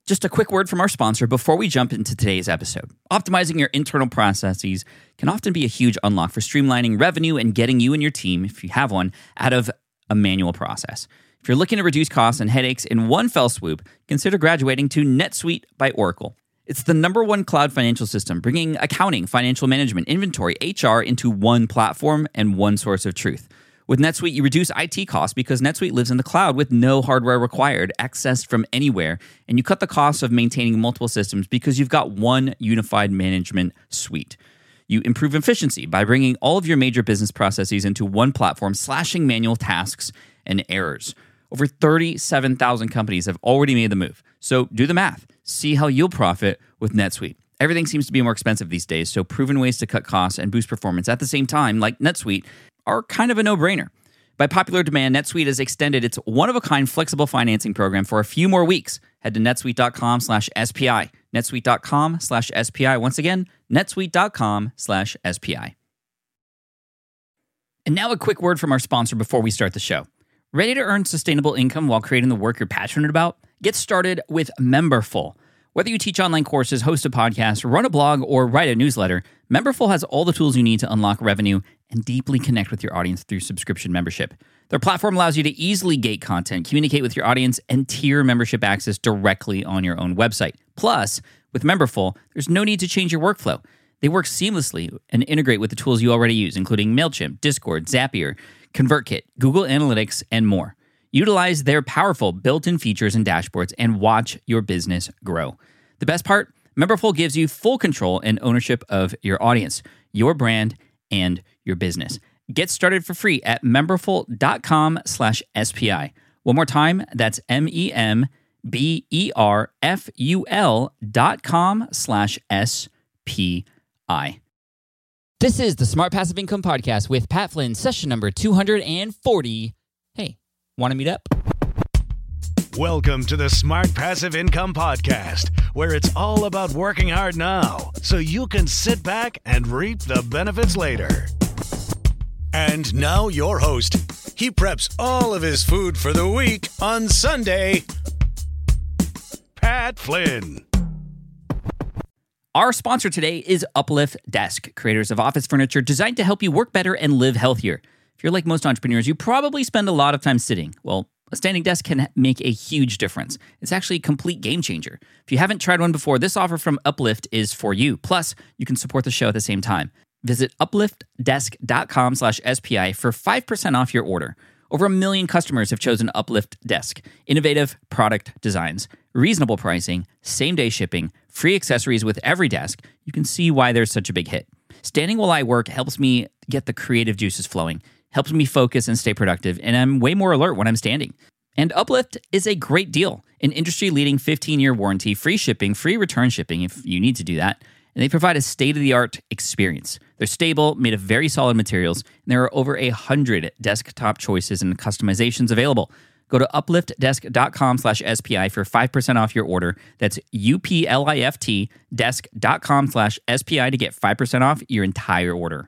Just a quick word from our sponsor before we jump into today's episode. Optimizing your internal processes can often be a huge unlock for streamlining revenue and getting you and your team, if you have one, out of a manual process. If you're looking to reduce costs and headaches in one fell swoop, consider graduating to NetSuite by Oracle. It's the #1 cloud financial system, bringing accounting, financial management, inventory, HR into one platform and one source of truth. With NetSuite, you reduce IT costs because NetSuite lives in the cloud with no hardware required, accessed from anywhere, and you cut the cost of maintaining multiple systems because you've got one unified management suite. You improve efficiency by bringing all of your major business processes into one platform, slashing manual tasks and errors. Over 37,000 companies have already made the move. So do the math. See how you'll profit with NetSuite. Everything seems to be more expensive these days, so proven ways to cut costs and boost performance at the same time, like NetSuite, are kind of a no-brainer. By popular demand, NetSuite has extended its one-of-a-kind flexible financing program for a few more weeks. Head to netsuite.com/SPI. netsuite.com/SPI. Once again, netsuite.com/SPI. And now a quick word from our sponsor before we start the show. Ready to earn sustainable income while creating the work you're passionate about? Get started with Memberful. Whether you teach online courses, host a podcast, run a blog, or write a newsletter, Memberful has all the tools you need to unlock revenue and deeply connect with your audience through subscription membership. Their platform allows you to easily gate content, communicate with your audience, and tier membership access directly on your own website. Plus, with Memberful, there's no need to change your workflow. They work seamlessly and integrate with the tools you already use, including MailChimp, Discord, Zapier, ConvertKit, Google Analytics, and more. Utilize their powerful built-in features and dashboards and watch your business grow. The best part? Memberful gives you full control and ownership of your audience, your brand, and your business. Get started for free at memberful.com/SPI. One more time, that's memberful.com/SPI. This is the Smart Passive Income Podcast with Pat Flynn, session number 240. Hey, want to meet up? Welcome to the Smart Passive Income Podcast, where it's all about working hard now so you can sit back and reap the benefits later. And now your host. He preps all of his food for the week on Sunday, Pat Flynn. Our sponsor today is Uplift Desk, creators of office furniture designed to help you work better and live healthier. If you're like most entrepreneurs, you probably spend a lot of time sitting. Well, a standing desk can make a huge difference. It's actually a complete game changer. If you haven't tried one before, this offer from Uplift is for you. Plus, you can support the show at the same time. Visit upliftdesk.com/SPI for 5% off your order. Over 1 million customers have chosen Uplift Desk. Innovative product designs, reasonable pricing, same-day shipping, free accessories with every desk. You can see why there's such a big hit. Standing while I work helps me get the creative juices flowing, helps me focus and stay productive, and I'm way more alert when I'm standing. And Uplift is a great deal. An industry-leading 15-year warranty, free shipping, free return shipping if you need to do that, and they provide a state-of-the-art experience. They're stable, made of very solid materials, and there are over 100 desktop choices and customizations available. Go to upliftdesk.com/SPI for 5% off your order. That's UPLIFT desk.com/SPI to get 5% off your entire order.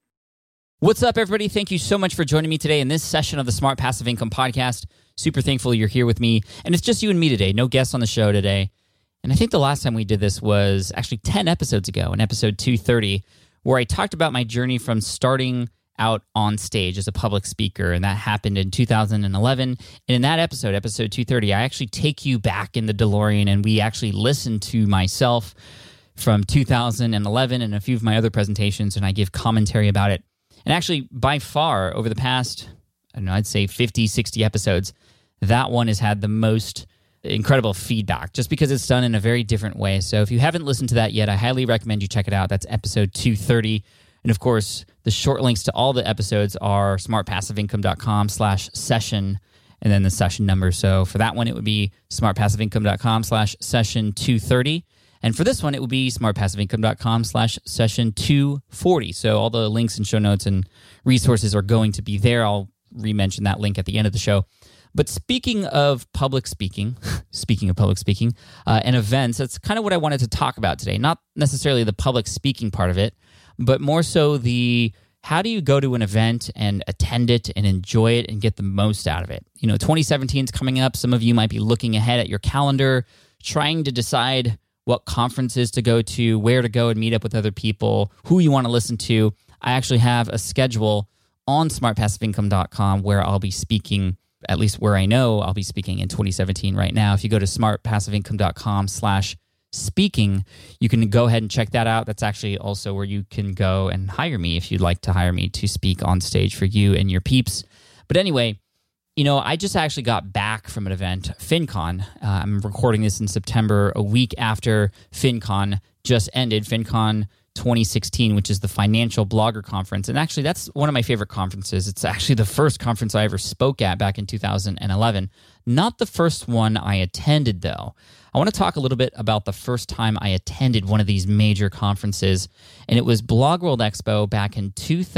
What's up, everybody? Thank you so much for joining me today in this session of the Smart Passive Income Podcast. Super thankful you're here with me. And it's just you and me today. No guests on the show today. And I think the last time we did this was actually 10 episodes ago, in episode 230, where I talked about my journey from starting out on stage as a public speaker, and that happened in 2011. And in that episode, episode 230, I actually take you back in the DeLorean, and we actually listen to myself from 2011 and a few of my other presentations, and I give commentary about it. And actually, by far, over the past, I'd say 50, 60 episodes, that one has had the most incredible feedback, just because it's done in a very different way. So if you haven't listened to that yet, I highly recommend you check it out. That's episode 230. And of course, the short links to all the episodes are smartpassiveincome.com/session, and then the session number. So for that one, it would be smartpassiveincome.com/session 230. And for this one, it will be smartpassiveincome.com/session 240. So all the links and show notes and resources are going to be there. I'll re-mention that link at the end of the show. But speaking of public speaking, and events, that's kind of what I wanted to talk about today. Not necessarily the public speaking part of it, but more so the how do you go to an event and attend it and enjoy it and get the most out of it? 2017 is coming up. Some of you might be looking ahead at your calendar trying to decide what conferences to go to, where to go and meet up with other people, who you want to listen to, I actually have a schedule on smartpassiveincome.com where I'll be speaking, at least where I know I'll be speaking in 2017 right now. If you go to smartpassiveincome.com/speaking, you can go ahead and check that out. That's actually also where you can go and hire me if you'd like to hire me to speak on stage for you and your peeps. But anyway, I just actually got back from an event, FinCon. I'm recording this in September, a week after FinCon just ended, FinCon 2016, which is the Financial Blogger Conference. And actually, that's one of my favorite conferences. It's actually the first conference I ever spoke at back in 2011. Not the first one I attended, though. I want to talk a little bit about the first time I attended one of these major conferences, and it was Blog World Expo back in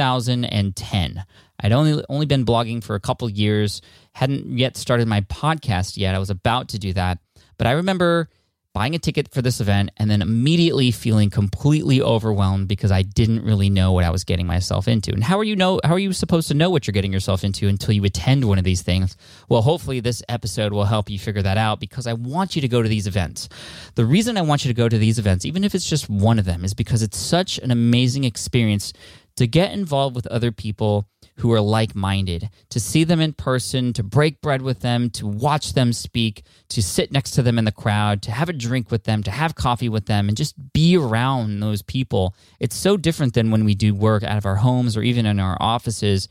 2010. I'd only been blogging for a couple years, hadn't yet started my podcast yet. I was about to do that. But I remember buying a ticket for this event and then immediately feeling completely overwhelmed because I didn't really know what I was getting myself into. And how are you supposed to know what you're getting yourself into until you attend one of these things? Well, hopefully this episode will help you figure that out, because I want you to go to these events. The reason I want you to go to these events, even if it's just one of them, is because it's such an amazing experience to get involved with other people who are like-minded, to see them in person, to break bread with them, to watch them speak, to sit next to them in the crowd, to have a drink with them, to have coffee with them, and just be around those people. It's so different than when we do work out of our homes or even in our offices.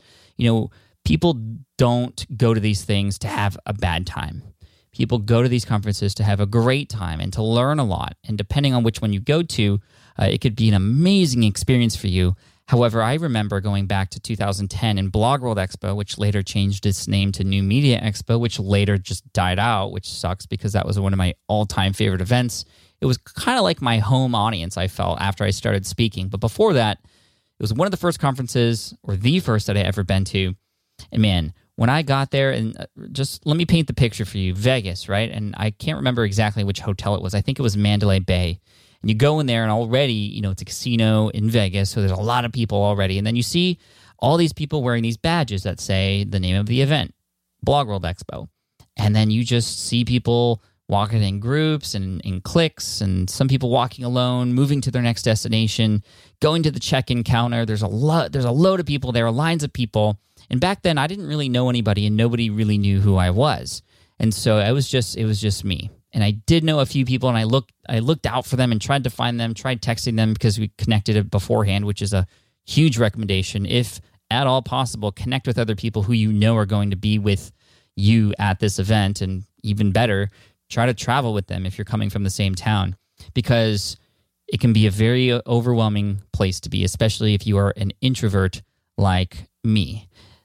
People don't go to these things to have a bad time. People go to these conferences to have a great time and to learn a lot. And depending on which one you go to, it could be an amazing experience for you. However, I remember going back to 2010 in Blog World Expo, which later changed its name to New Media Expo, which later just died out, which sucks because that was one of my all-time favorite events. It was kind of like my home audience, I felt, after I started speaking. But before that, it was one of the first conferences, or the first that I ever been to. And man, when I got there, and just let me paint the picture for you, Vegas, right? And I can't remember exactly which hotel it was. I think it was Mandalay Bay. And you go in there and already, it's a casino in Vegas, so there's a lot of people already. And then you see all these people wearing these badges that say the name of the event, Blog World Expo. And then you just see people walking in groups and in cliques, and some people walking alone, moving to their next destination, going to the check-in counter. There's a load of people there, lines of people. And back then, I didn't really know anybody, and nobody really knew who I was. And so it was just me. And I did know a few people, and I looked out for them and tried to find them, tried texting them because we connected it beforehand, which is a huge recommendation. If at all possible, connect with other people who you know are going to be with you at this event, and even better, try to travel with them if you're coming from the same town, because it can be a very overwhelming place to be, especially if you are an introvert like me.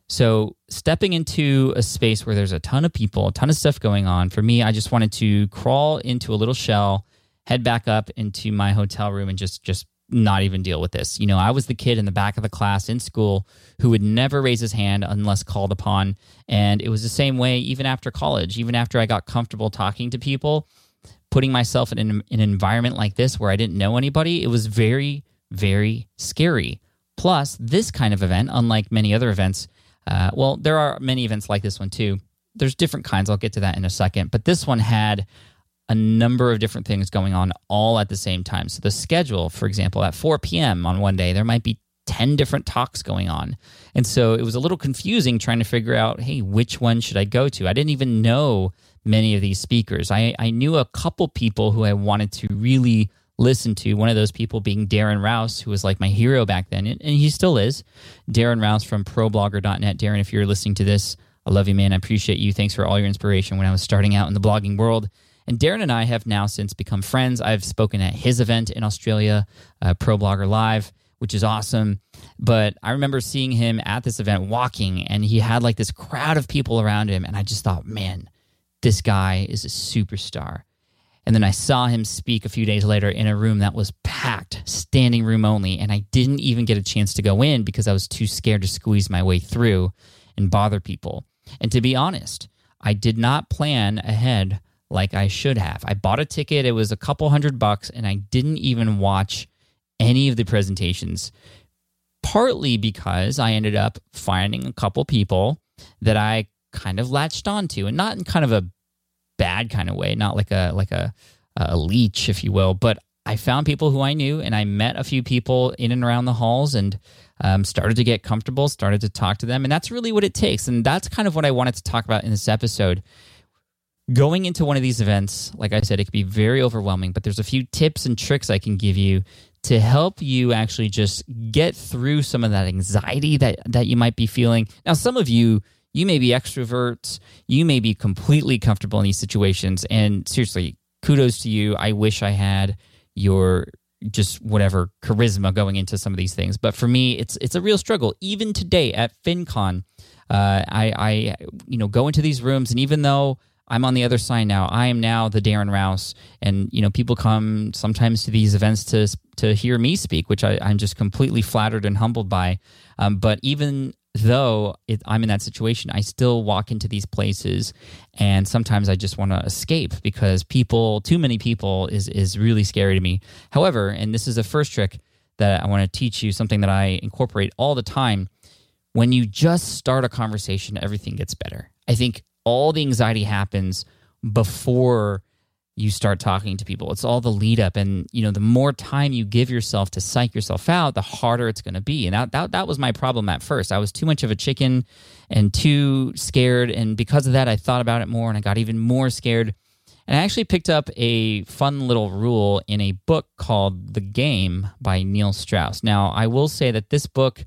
So stepping into a space where there's a ton of people, a ton of stuff going on, for me, I just wanted to crawl into a little shell, head back up into my hotel room, and just not even deal with this. I was the kid in the back of the class in school who would never raise his hand unless called upon. And it was the same way even after college, even after I got comfortable talking to people, putting myself in an environment like this where I didn't know anybody, it was very, very scary. Plus, this kind of event, unlike many other events, there are many events like this one too. There's different kinds. I'll get to that in a second. But this one had a number of different things going on all at the same time. So the schedule, for example, at 4 p.m. on one day, there might be 10 different talks going on. And so it was a little confusing trying to figure out, hey, which one should I go to? I didn't even know many of these speakers. I knew a couple people who I wanted to really listen to, one of those people being Darren Rouse, who was like my hero back then, and he still is. Darren Rouse from ProBlogger.net. Darren, if you're listening to this, I love you, man. I appreciate you. Thanks for all your inspiration when I was starting out in the blogging world. And Darren and I have now since become friends. I've spoken at his event in Australia, ProBlogger Live, which is awesome. But I remember seeing him at this event walking, and he had like this crowd of people around him, and I just thought, man, this guy is a superstar. And then I saw him speak a few days later in a room that was packed, standing room only, and I didn't even get a chance to go in because I was too scared to squeeze my way through and bother people. And to be honest, I did not plan ahead like I should have. I bought a ticket, it was a couple $100, and I didn't even watch any of the presentations, partly because I ended up finding a couple people that I kind of latched onto, and not in kind of a bad kind of way, not like a a leech, if you will. But I found people who I knew, and I met a few people in and around the halls, and started to get comfortable, started to talk to them. And that's really what it takes. And that's kind of what I wanted to talk about in this episode. Going into one of these events, like I said, it can be very overwhelming, but there's a few tips and tricks I can give you to help you actually just get through some of that anxiety that you might be feeling. Now, some of you may be extroverts, you may be completely comfortable in these situations, and seriously, kudos to you. I wish I had your just whatever charisma going into some of these things. But for me, it's a real struggle. Even today at FinCon, I go into these rooms, and even though I'm on the other side now, I am now the Darren Rowse, and people come sometimes to these events to hear me speak, which I'm just completely flattered and humbled by. But even though I'm in that situation, I still walk into these places, and sometimes I just want to escape because too many people is really scary to me. However, and this is the first trick that I want to teach you, something that I incorporate all the time. When you just start a conversation, everything gets better. I think all the anxiety happens before you start talking to people. It's all the lead up, and the more time you give yourself to psych yourself out, the harder it's going to be. And that was my problem at first. I was too much of a chicken and too scared, and because of that, I thought about it more, and I got even more scared. And I actually picked up a fun little rule in a book called The Game by Neil Strauss. Now, I will say that this book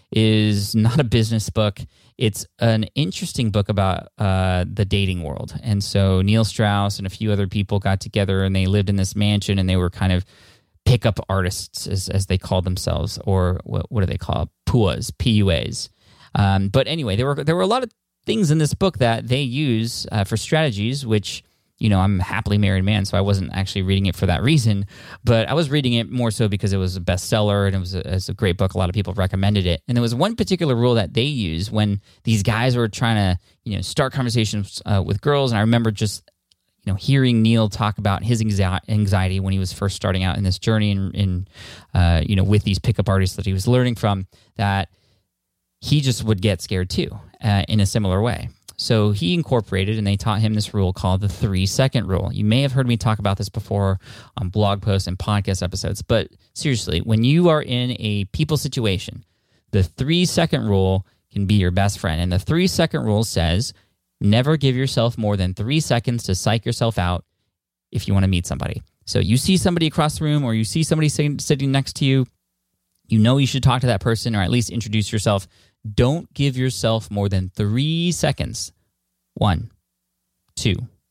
is not a business book. It's an interesting book about the dating world. And so Neil Strauss and a few other people got together, and they lived in this mansion, and they were kind of pickup artists, as they called themselves, or what do they call it? PUAs, P-U-As. But anyway, there were a lot of things in this book that they use for strategies, which I'm a happily married man, so I wasn't actually reading it for that reason, but I was reading it more so because it was a bestseller, and it was a great book. A lot of people recommended it. And there was one particular rule that they used when these guys were trying to, start conversations with girls. And I remember just, hearing Neil talk about his anxiety when he was first starting out in this journey in with these pickup artists that he was learning from, that he just would get scared too, in a similar way. So he incorporated, and they taught him this rule called the 3-second rule. You may have heard me talk about this before on blog posts and podcast episodes, but seriously, when you are in a people situation, the 3-second rule can be your best friend. And the 3-second rule says, never give yourself more than 3 seconds to psych yourself out if you want to meet somebody. So you see somebody across the room, or you see somebody sitting next to you, you should talk to that person, or at least introduce yourself. Don't give yourself more than 3 seconds. 1, 2,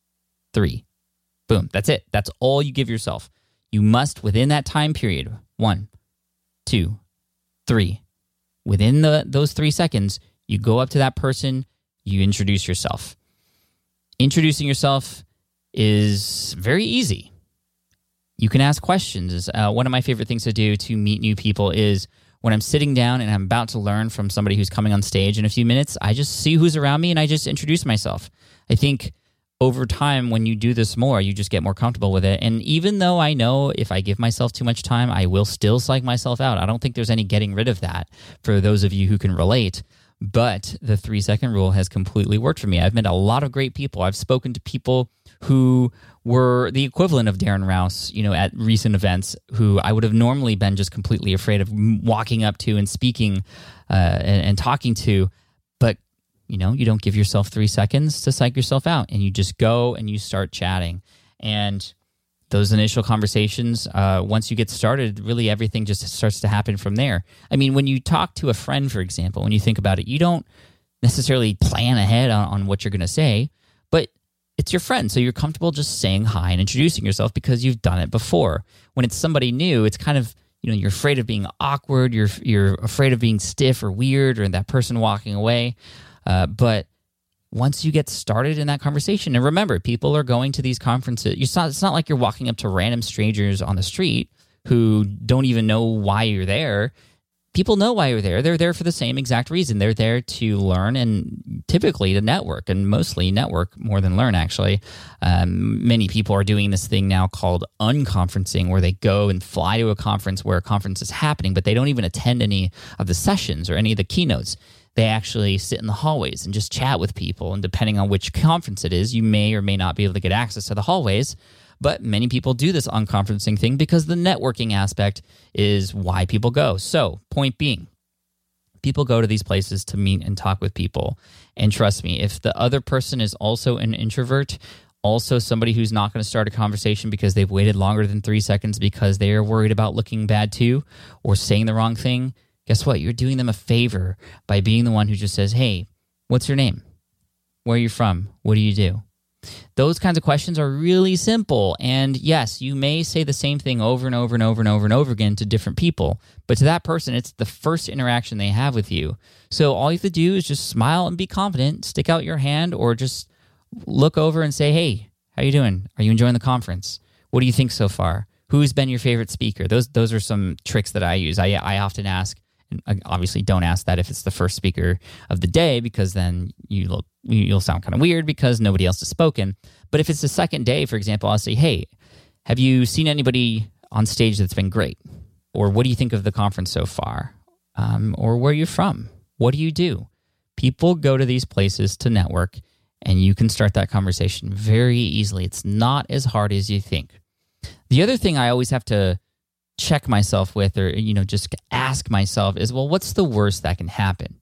3. Boom. That's it. That's all you give yourself. You must, within that time period, 1, 2, 3. Within those 3 seconds, you go up to that person, you introduce yourself. Introducing yourself is very easy. You can ask questions. One of my favorite things to do to meet new people is when I'm sitting down and I'm about to learn from somebody who's coming on stage in a few minutes, I just see who's around me and I just introduce myself. I think over time, when you do this more, you just get more comfortable with it. And even though I know if I give myself too much time, I will still psych myself out. I don't think there's any getting rid of that for those of you who can relate. But the 3-second rule has completely worked for me. I've met a lot of great people. I've spoken to people who were the equivalent of Darren Rowse, at recent events, who I would have normally been just completely afraid of walking up to and speaking and talking to. But, you don't give yourself 3 seconds to psych yourself out, and you just go and you start chatting. And those initial conversations, once you get started, really everything just starts to happen from there. I mean, when you talk to a friend, for example, when you think about it, you don't necessarily plan ahead on what you're going to say, but it's your friend, so you're comfortable just saying hi and introducing yourself because you've done it before. When it's somebody new, it's kind of, you're afraid of being awkward, you're afraid of being stiff or weird, or that person walking away. But once you get started in that conversation, and remember, people are going to these conferences. It's not like you're walking up to random strangers on the street who don't even know why you're there. People know why you're there. They're there for the same exact reason. They're there to learn and typically to network, and mostly network more than learn, actually. Many people are doing this thing now called unconferencing, where they go and fly to a conference where a conference is happening, but they don't even attend any of the sessions or any of the keynotes. They actually sit in the hallways and just chat with people. And depending on which conference it is, you may or may not be able to get access to the hallways. But many people do this unconferencing thing because the networking aspect is why people go. So, point being, people go to these places to meet and talk with people. And trust me, if the other person is also an introvert, also somebody who's not going to start a conversation because they've waited longer than 3 seconds because they are worried about looking bad too or saying the wrong thing, guess what? You're doing them a favor by being the one who just says, hey, what's your name? Where are you from? What do you do? Those kinds of questions are really simple. And yes, you may say the same thing over and over and over and over and over again to different people. But to that person, it's the first interaction they have with you. So all you have to do is just smile and be confident, stick out your hand, or just look over and say, hey, how you doing? Are you enjoying the conference? What do you think so far? Who's been your favorite speaker? Those are some tricks that I use. I often ask, and obviously don't ask that if it's the first speaker of the day, because then you'll sound kind of weird because nobody else has spoken. But if it's the second day, for example, I'll say, hey, have you seen anybody on stage that's been great? Or what do you think of the conference so far? Or where are you from? What do you do? People go to these places to network, and you can start that conversation very easily. It's not as hard as you think. The other thing I always have to check myself with, or just ask myself, is, well, what's the worst that can happen?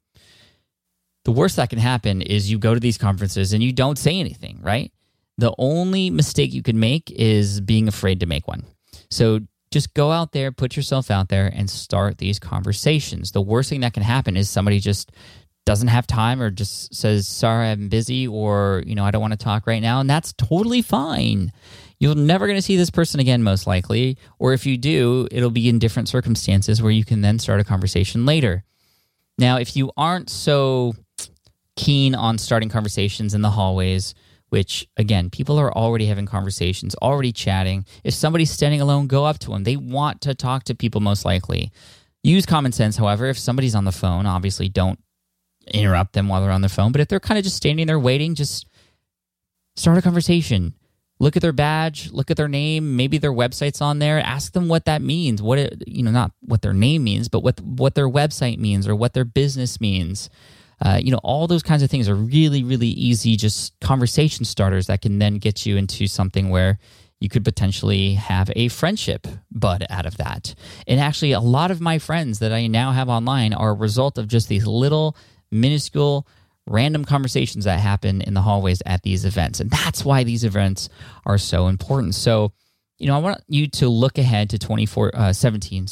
The worst that can happen is you go to these conferences and you don't say anything, right? The only mistake you can make is being afraid to make one. So just go out there, put yourself out there, and start these conversations. The worst thing that can happen is somebody just doesn't have time or just says, sorry, I'm busy, or, I don't want to talk right now, and that's totally fine. You're never going to see this person again, most likely, or if you do, it'll be in different circumstances where you can then start a conversation later. Now, if you aren't so keen on starting conversations in the hallways, which, again, people are already having conversations, already chatting. If somebody's standing alone, go up to them. They want to talk to people, most likely. Use common sense, however. If somebody's on the phone, obviously don't interrupt them while they're on the phone. But if they're kind of just standing there waiting, just start a conversation. Look at their badge, look at their name, maybe their website's on there. Ask them what that means. Not what their name means, but what their website means or what their business means. All those kinds of things are really, really easy, just conversation starters that can then get you into something where you could potentially have a friendship bud out of that. And actually, a lot of my friends that I now have online are a result of just these little, minuscule, random conversations that happen in the hallways at these events. And that's why these events are so important. So, I want you to look ahead to 2017,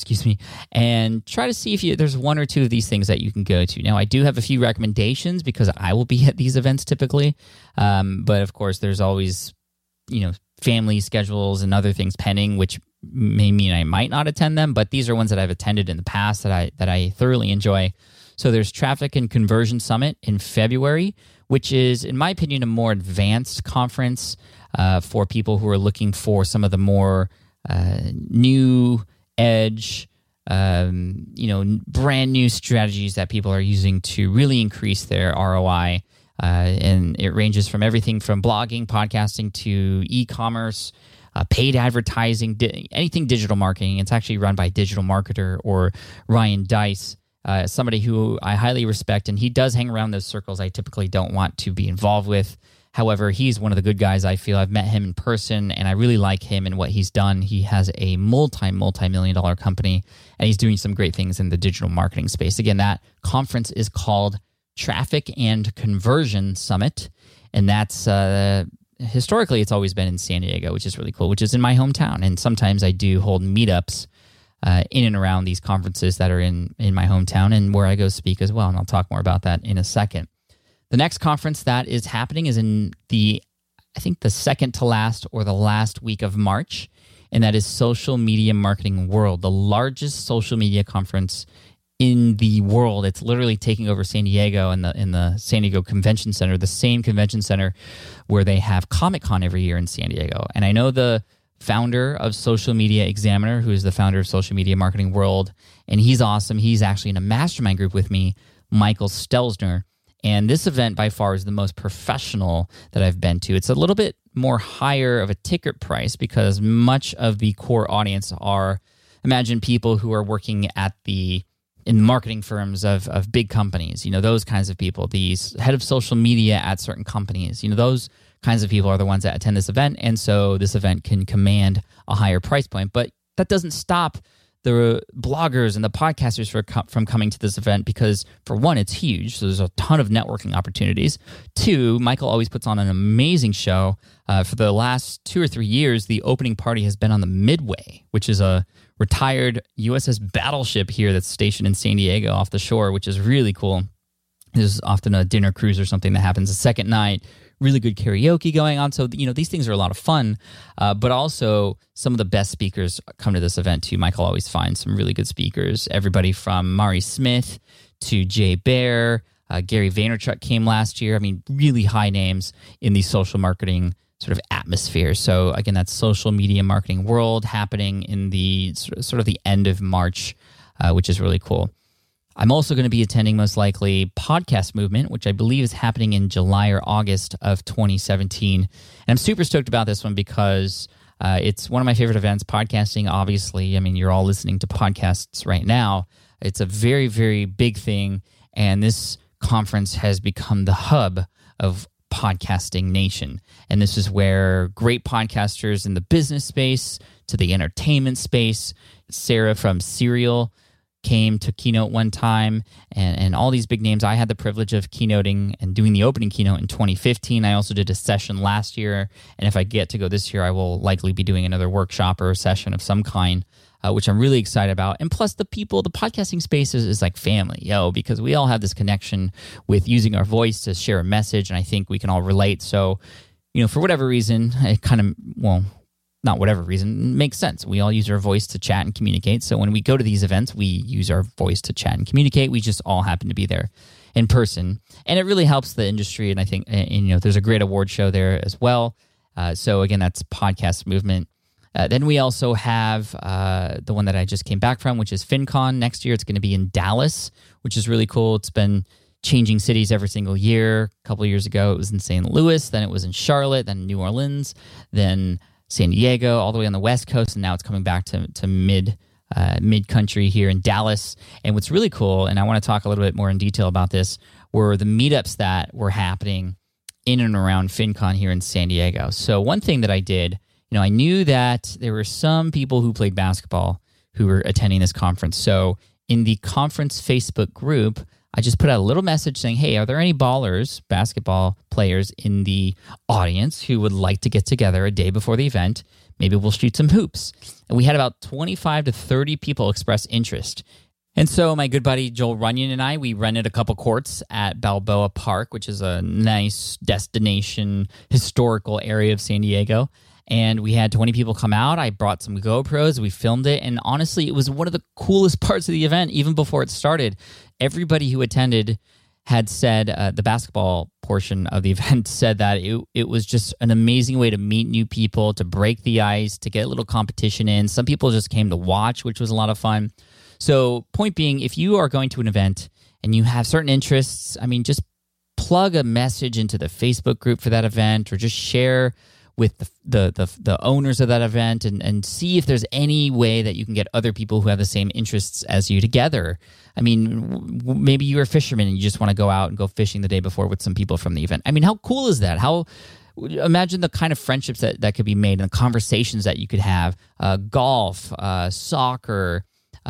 and try to see if there's one or two of these things that you can go to. Now, I do have a few recommendations because I will be at these events typically. But of course, there's always, family schedules and other things pending, which may mean I might not attend them. But these are ones that I've attended in the past that I thoroughly enjoy. So there's Traffic and Conversion Summit in February, which is, in my opinion, a more advanced conference for people who are looking for some of the more new edge, brand new strategies that people are using to really increase their ROI. And it ranges from everything from blogging, podcasting to e-commerce, paid advertising, anything digital marketing. It's actually run by Digital Marketer or Ryan Deiss. Somebody who I highly respect, and he does hang around those circles I typically don't want to be involved with. However, he's one of the good guys, I feel. I've met him in person, and I really like him and what he's done. He has a multi-million-dollar company, and he's doing some great things in the digital marketing space. Again, that conference is called Traffic and Conversion Summit, and that's historically it's always been in San Diego, which is really cool, which is in my hometown. And sometimes I do hold meetups in and around these conferences that are in my hometown and where I go speak as well. And I'll talk more about that in a second. The next conference that is happening is in the second to last or the last week of March, and that is Social Media Marketing World, the largest social media conference in the world. It's literally taking over San Diego in the San Diego Convention Center, the same convention center where they have Comic-Con every year in San Diego. And I know the founder of Social Media Examiner, who is the founder of Social Media Marketing World, and he's awesome. He's actually in a mastermind group with me, Michael Stelzner. And this event by far is the most professional that I've been to. It's a little bit more higher of a ticket price because much of the core audience are, imagine people who are working in marketing firms of big companies, those kinds of people, these head of social media at certain companies, those kinds of people are the ones that attend this event, and so this event can command a higher price point. But that doesn't stop the bloggers and the podcasters from coming to this event because, for one, it's huge, so there's a ton of networking opportunities. Two, Michael always puts on an amazing show. For the last 2 or 3 years, the opening party has been on the Midway, which is a retired USS battleship here that's stationed in San Diego off the shore, which is really cool. There's often a dinner cruise or something that happens the second night. Really good karaoke going on. So, these things are a lot of fun, but also some of the best speakers come to this event too. Michael always finds some really good speakers. Everybody from Mari Smith to Jay Baer, Gary Vaynerchuk came last year. I mean, really high names in the social marketing sort of atmosphere. So again, that's social media marketing world happening in the sort of the end of March, which is really cool. I'm also going to be attending, most likely, Podcast Movement, which I believe is happening in July or August of 2017. And I'm super stoked about this one because it's one of my favorite events. Podcasting, obviously, I mean, you're all listening to podcasts right now. It's a very, very big thing. And this conference has become the hub of podcasting nation. And this is where great podcasters in the business space to the entertainment space, Sarah from Serial came to keynote one time, and all these big names. I had the privilege of keynoting and doing the opening keynote in 2015. I also did a session last year, and if I get to go this year, I will likely be doing another workshop or a session of some kind, which I'm really excited about. And plus, the podcasting space is like family, because we all have this connection with using our voice to share a message, and I think we can all relate. So, for whatever reason, it kind of, not whatever reason, makes sense. We all use our voice to chat and communicate. So when we go to these events, we use our voice to chat and communicate. We just all happen to be there in person. And it really helps the industry. And I think, there's a great award show there as well. So again, that's Podcast Movement. Then we also have the one that I just came back from, which is FinCon. Next year, it's going to be in Dallas, which is really cool. It's been changing cities every single year. A couple of years ago, it was in St. Louis. Then it was in Charlotte, then New Orleans, then San Diego, all the way on the West Coast, and now it's coming back to mid-country here in Dallas. And what's really cool, and I want to talk a little bit more in detail about this, were the meetups that were happening in and around FinCon here in San Diego. So one thing that I did, I knew that there were some people who played basketball who were attending this conference. So in the conference Facebook group, I just put out a little message saying, hey, are there any ballers, basketball players in the audience who would like to get together a day before the event? Maybe we'll shoot some hoops. And we had about 25 to 30 people express interest. And so my good buddy Joel Runyon and I, we rented a couple courts at Balboa Park, which is a nice destination, historical area of San Diego. And we had 20 people come out. I brought some GoPros. We filmed it. And honestly, it was one of the coolest parts of the event, even before it started. Everybody who attended had said, the basketball portion of the event said that it was just an amazing way to meet new people, to break the ice, to get a little competition in. Some people just came to watch, which was a lot of fun. So point being, if you are going to an event and you have certain interests, just plug a message into the Facebook group for that event, or just share with the owners of that event and see if there's any way that you can get other people who have the same interests as you together. Maybe you're a fisherman and you just want to go out and go fishing the day before with some people from the event. How cool is that? Imagine the kind of friendships that could be made and the conversations that you could have. Golf, soccer.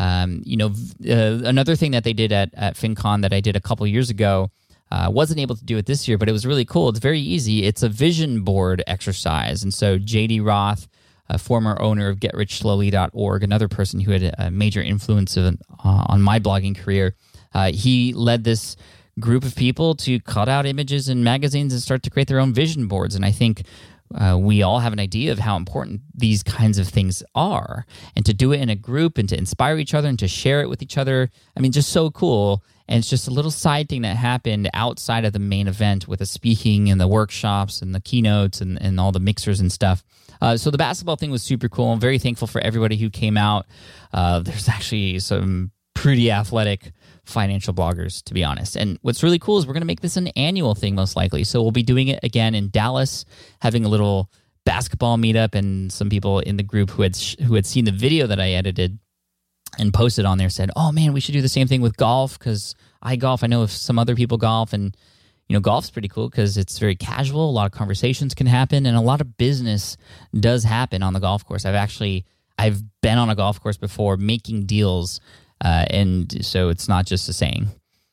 Another thing that they did at FinCon that I did a couple years ago, wasn't able to do it this year, but it was really cool. It's very easy. It's a vision board exercise. And so JD Roth, a former owner of GetRichSlowly.org, another person who had a major influence on my blogging career, he led this group of people to cut out images in magazines and start to create their own vision boards. And I think we all have an idea of how important these kinds of things are. And to do it in a group and to inspire each other and to share it with each other, just so cool. And it's just a little side thing that happened outside of the main event with the speaking and the workshops and the keynotes and all the mixers and stuff. So the basketball thing was super cool. I'm very thankful for everybody who came out. There's actually some pretty athletic financial bloggers, to be honest. And what's really cool is we're going to make this an annual thing, most likely. So we'll be doing it again in Dallas, having a little basketball meetup, and some people in the group who had seen the video that I edited and posted on there said, oh man, we should do the same thing with golf because I golf. I know if some other people golf, and golf's pretty cool because it's very casual. A lot of conversations can happen, and a lot of business does happen on the golf course. I've been on a golf course before making deals, and so it's not just a saying.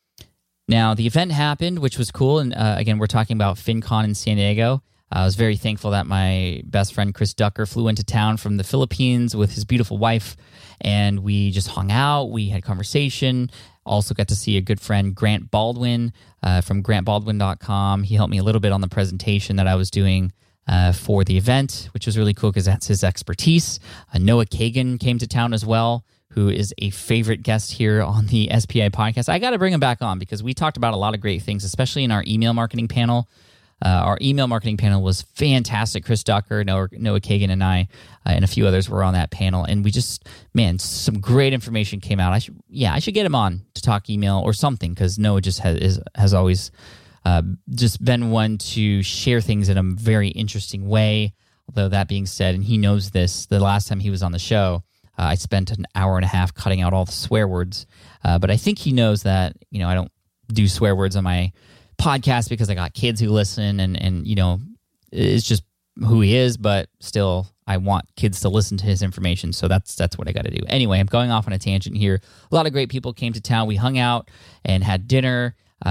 Now, the event happened, which was cool, and again, we're talking about FinCon in San Diego. I was very thankful that my best friend Chris Ducker flew into town from the Philippines with his beautiful wife, and we just hung out. We had conversation. Also got to see a good friend, Grant Baldwin, from grantbaldwin.com. He helped me a little bit on the presentation that I was doing for the event, which was really cool because that's his expertise. Noah Kagan came to town as well, who is a favorite guest here on the SPI podcast. I got to bring him back on because we talked about a lot of great things, especially in our email marketing panel. Our email marketing panel was fantastic. Chris Ducker, Noah Kagan, and I, and a few others were on that panel. And we just, some great information came out. I should get him on to talk email or something because Noah just has always just been one to share things in a very interesting way. Although that being said, and he knows this, the last time he was on the show, I spent an hour and a half cutting out all the swear words. But I think he knows that, I don't do swear words on my podcast because I got kids who listen and it's just who he is, but still I want kids to listen to his information. So that's what I got to do. Anyway, I'm going off on a tangent here. A lot of great people came to town. We hung out and had dinner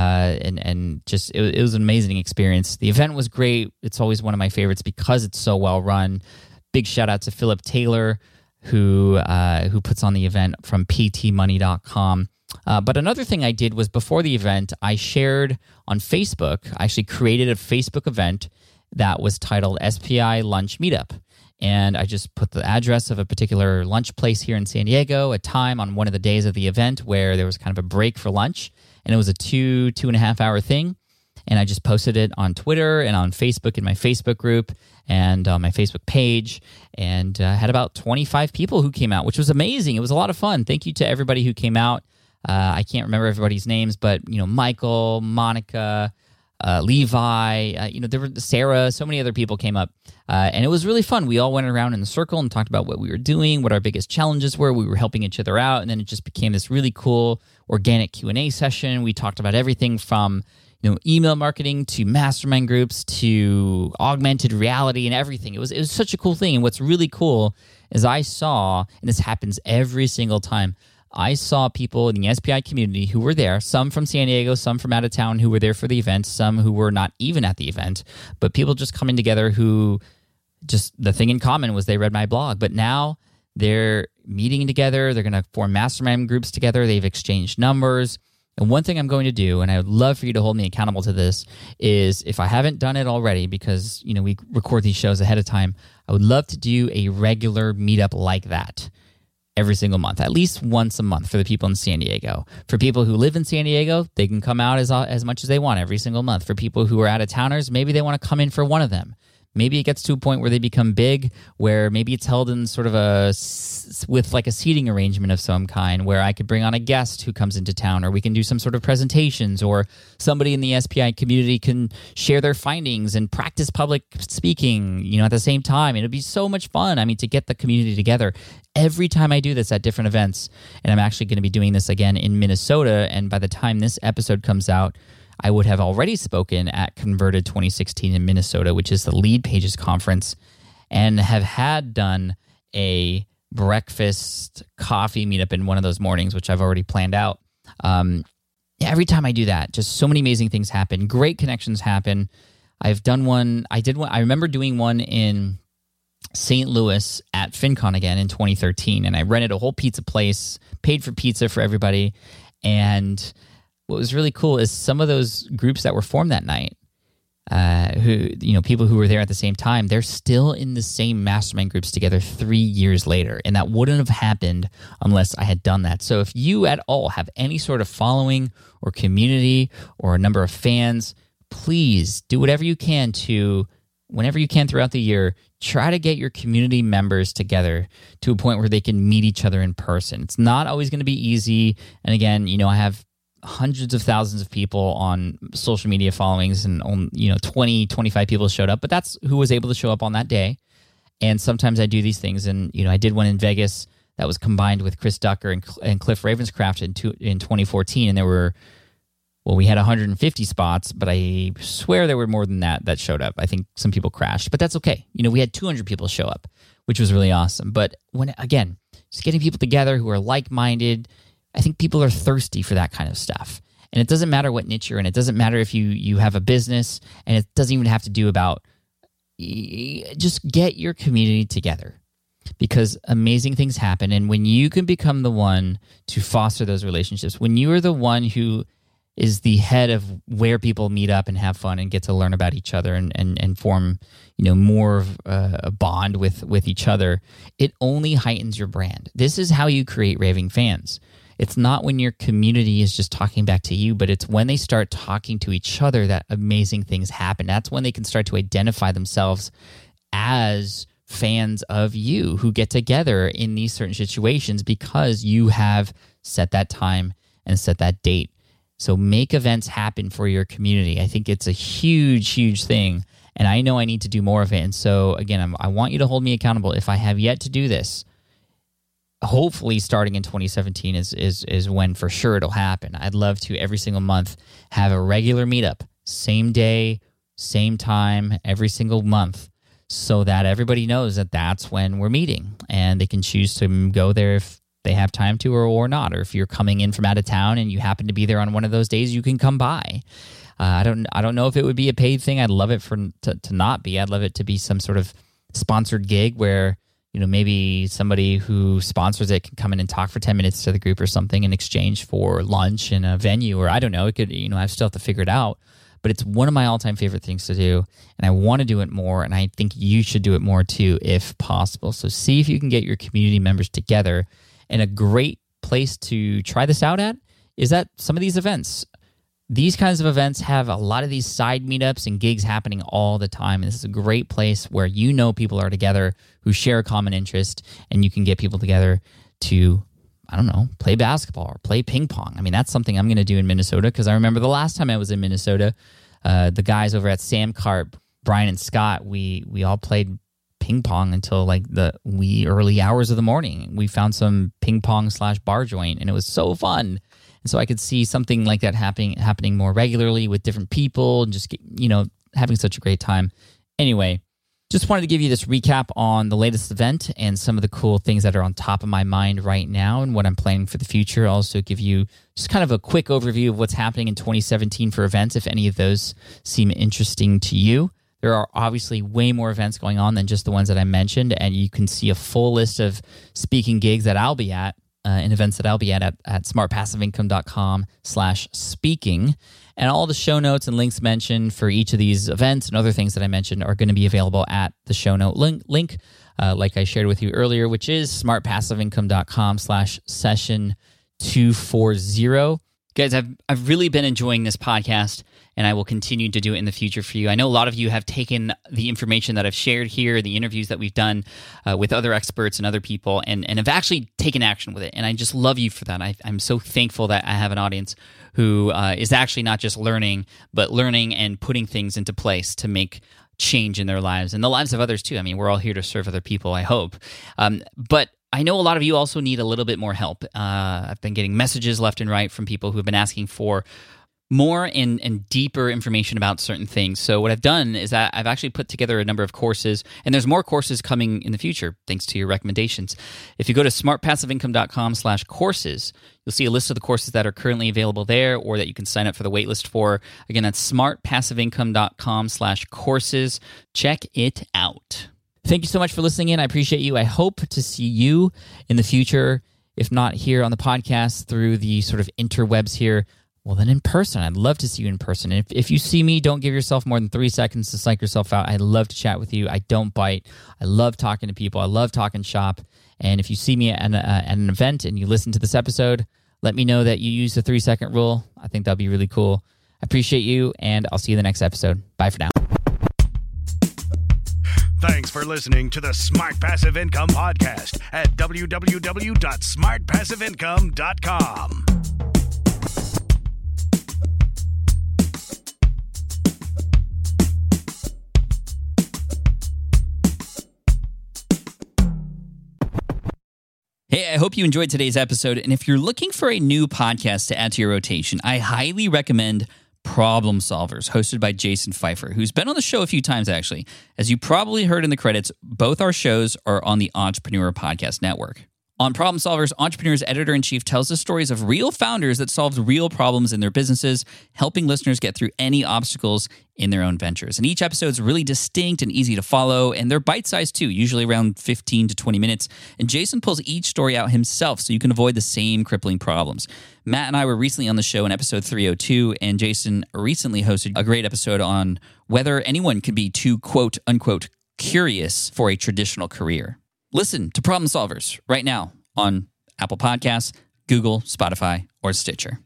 and just, it was an amazing experience. The event was great. It's always one of my favorites because it's so well run. Big shout out to Philip Taylor who puts on the event from ptmoney.com. But another thing I did was before the event, I shared on Facebook. I actually created a Facebook event that was titled SPI Lunch Meetup. And I just put the address of a particular lunch place here in San Diego, a time on one of the days of the event where there was kind of a break for lunch. And it was a 2.5 hour thing. And I just posted it on Twitter and on Facebook in my Facebook group and on my Facebook page. And I had about 25 people who came out, which was amazing. It was a lot of fun. Thank you to everybody who came out. I can't remember everybody's names, but, Michael, Monica, Levi, there were Sarah, so many other people came up. And it was really fun. We all went around in a circle and talked about what we were doing, what our biggest challenges were. We were helping each other out. And then it just became this really cool organic Q&A session. We talked about everything from, email marketing to mastermind groups to augmented reality and everything. It was such a cool thing. And what's really cool is I saw, and this happens every single time, I saw people in the SPI community who were there, some from San Diego, some from out of town who were there for the event, some who were not even at the event, but people just coming together who just the thing in common was they read my blog. But now they're meeting together. They're going to form mastermind groups together. They've exchanged numbers. And one thing I'm going to do, and I would love for you to hold me accountable to this, is if I haven't done it already, because we record these shows ahead of time, I would love to do a regular meetup like that. Every single month, at least once a month for the people in San Diego. For people who live in San Diego, they can come out as much as they want every single month. For people who are out-of-towners, maybe they want to come in for one of them. Maybe it gets to a point where they become big, where maybe it's held in sort of with like a seating arrangement of some kind, where I could bring on a guest who comes into town, or we can do some sort of presentations, or somebody in the SPI community can share their findings and practice public speaking, at the same time. It'd be so much fun. To get the community together. Every time I do this at different events, and I'm actually going to be doing this again in Minnesota, and by the time this episode comes out, I would have already spoken at Converted 2016 in Minnesota, which is the Lead Pages conference, and have had done a breakfast coffee meetup in one of those mornings, which I've already planned out. Every time I do that, just so many amazing things happen. Great connections happen. I did one. I remember doing one in St. Louis at FinCon again in 2013, and I rented a whole pizza place, paid for pizza for everybody, and what was really cool is some of those groups that were formed that night, people who were there at the same time, they're still in the same mastermind groups together 3 years later. And that wouldn't have happened unless I had done that. So if you at all have any sort of following or community or a number of fans, please do whatever you can to, whenever you can throughout the year, try to get your community members together to a point where they can meet each other in person. It's not always going to be easy. And again, I have hundreds of thousands of people on social media followings, and 20, 25 people showed up, but that's who was able to show up on that day. And sometimes I do these things, and I did one in Vegas that was combined with Chris Ducker and Cliff Ravenscraft in 2014, and there were Well, we had 150 spots, but I swear there were more than that showed up. I think some people crashed, but that's okay. We had 200 people show up, which was really awesome. But again, just getting people together who are like-minded, I think people are thirsty for that kind of stuff. And it doesn't matter what niche you're in. It doesn't matter if you have a business, and it doesn't even have to do about, just get your community together, because amazing things happen. And when you can become the one to foster those relationships, when you are the one who is the head of where people meet up and have fun and get to learn about each other and form, more of a bond with each other, it only heightens your brand. This is how you create raving fans. It's not when your community is just talking back to you, but it's when they start talking to each other that amazing things happen. That's when they can start to identify themselves as fans of you who get together in these certain situations because you have set that time and set that date. So make events happen for your community. I think it's a huge, huge thing, and I know I need to do more of it. And so, again, I want you to hold me accountable. If I have yet to do this, hopefully starting in 2017 is when for sure it'll happen. I'd love to every single month have a regular meetup, same day, same time, every single month, so that everybody knows that that's when we're meeting, and they can choose to go there if they have time to or not. Or if you're coming in from out of town and you happen to be there on one of those days, you can come by. I don't know if it would be a paid thing. I'd love it to not be. I'd love it to be some sort of sponsored gig where maybe somebody who sponsors it can come in and talk for 10 minutes to the group or something in exchange for lunch in a venue, or I don't know. It could, I still have to figure it out. But it's one of my all-time favorite things to do, and I want to do it more, and I think you should do it more too, if possible. So see if you can get your community members together. And a great place to try this out at is at some of these events. These kinds of events have a lot of these side meetups and gigs happening all the time. And this is a great place where people are together who share a common interest, and you can get people together to, play basketball or play ping pong. I mean, that's something I'm going to do in Minnesota, because I remember the last time I was in Minnesota, the guys over at Sam Cart, Brian and Scott, we all played ping pong until like the wee early hours of the morning. We found some ping pong / bar joint, and it was so fun. And so I could see something like that happening more regularly with different people, and just having such a great time. Anyway, just wanted to give you this recap on the latest event and some of the cool things that are on top of my mind right now and what I'm planning for the future. Also give you just kind of a quick overview of what's happening in 2017 for events, if any of those seem interesting to you. There are obviously way more events going on than just the ones that I mentioned, and you can see a full list of speaking gigs that I'll be at and events that I'll be at smartpassiveincome.com/speaking. And all the show notes and links mentioned for each of these events and other things that I mentioned are going to be available at the show note link, like I shared with you earlier, which is smartpassiveincome.com/session240. Guys, I've really been enjoying this podcast, and I will continue to do it in the future for you. I know a lot of you have taken the information that I've shared here, the interviews that we've done with other experts and other people, and have actually taken action with it. And I just love you for that. I'm so thankful that I have an audience who is actually not just learning, but learning and putting things into place to make change in their lives and the lives of others too. I mean, we're all here to serve other people, I hope. But I know a lot of you also need a little bit more help. I've been getting messages left and right from people who have been asking for more and deeper information about certain things. So what I've done is I've actually put together a number of courses, and there's more courses coming in the future, thanks to your recommendations. If you go to smartpassiveincome.com/courses, you'll see a list of the courses that are currently available there, or that you can sign up for the waitlist for. Again, that's smartpassiveincome.com/courses. Check it out. Thank you so much for listening in. I appreciate you. I hope to see you in the future, if not here on the podcast through the sort of interwebs here. Well, then in person. I'd love to see you in person. And if you see me, don't give yourself more than 3 seconds to psych yourself out. I love to chat with you. I don't bite. I love talking to people. I love talking shop. And if you see me at an event and you listen to this episode, let me know that you use the 3-second rule. I think that'd be really cool. I appreciate you, and I'll see you in the next episode. Bye for now. Thanks for listening to the Smart Passive Income Podcast at www.smartpassiveincome.com. Hey, I hope you enjoyed today's episode. And if you're looking for a new podcast to add to your rotation, I highly recommend Problem Solvers, hosted by Jason Pfeiffer, who's been on the show a few times, actually. As you probably heard in the credits, both our shows are on the Entrepreneur Podcast Network. On Problem Solvers, Entrepreneur's editor-in-chief tells the stories of real founders that solved real problems in their businesses, helping listeners get through any obstacles in their own ventures. And each episode is really distinct and easy to follow, and they're bite-sized too, usually around 15 to 20 minutes. And Jason pulls each story out himself so you can avoid the same crippling problems. Matt and I were recently on the show in episode 302, and Jason recently hosted a great episode on whether anyone can be too quote-unquote curious for a traditional career. Listen to Problem Solvers right now on Apple Podcasts, Google, Spotify, or Stitcher.